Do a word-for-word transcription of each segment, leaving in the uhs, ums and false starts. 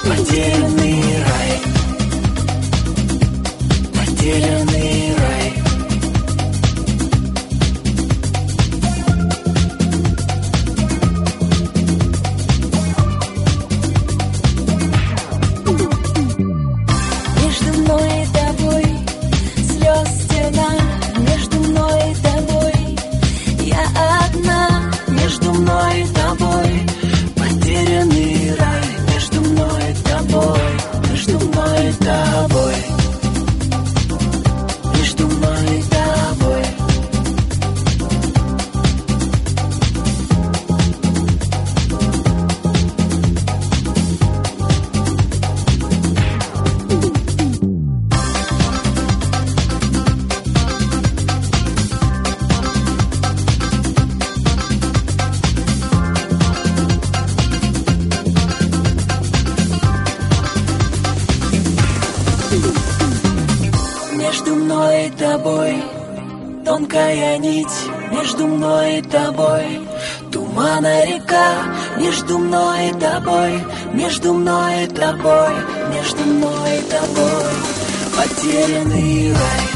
Потерянный рай, потерянный рай. Между мной и тобой слез стена, между мной и тобой я одна, между мной и тобой потерянный рай, между мной и тобой, между мной и тобой, между мной и тобой. Между мной и тобой тонкая нить, между мной и тобой тумана река, между мной и тобой, между мной и тобой, между мной и тобой потерянный рай,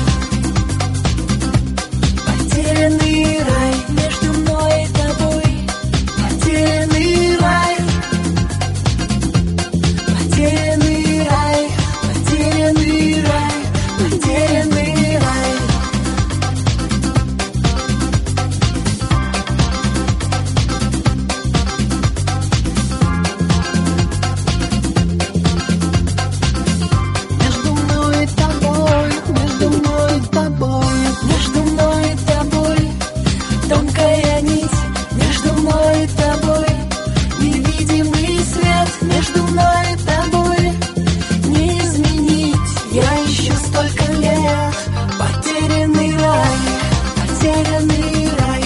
потерянный рай, между мной и тобой потерянный рай, потерянный рай, потерянный рай. Потерянный рай. Между мной и тобой, между мной и тобой, между мной и тобой тонкая нить, между мной и тобой невидимый свет, между мной и тобой не изменить. Я ищу столько лет потерянный рай, потерянный рай,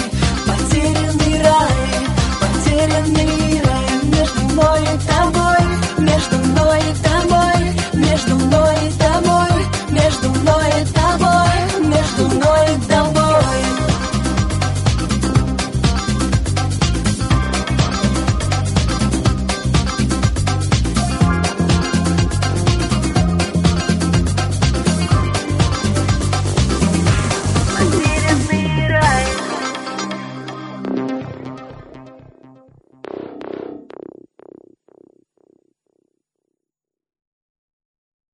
потерянный рай, потерянный рай. Между мной и тобой, между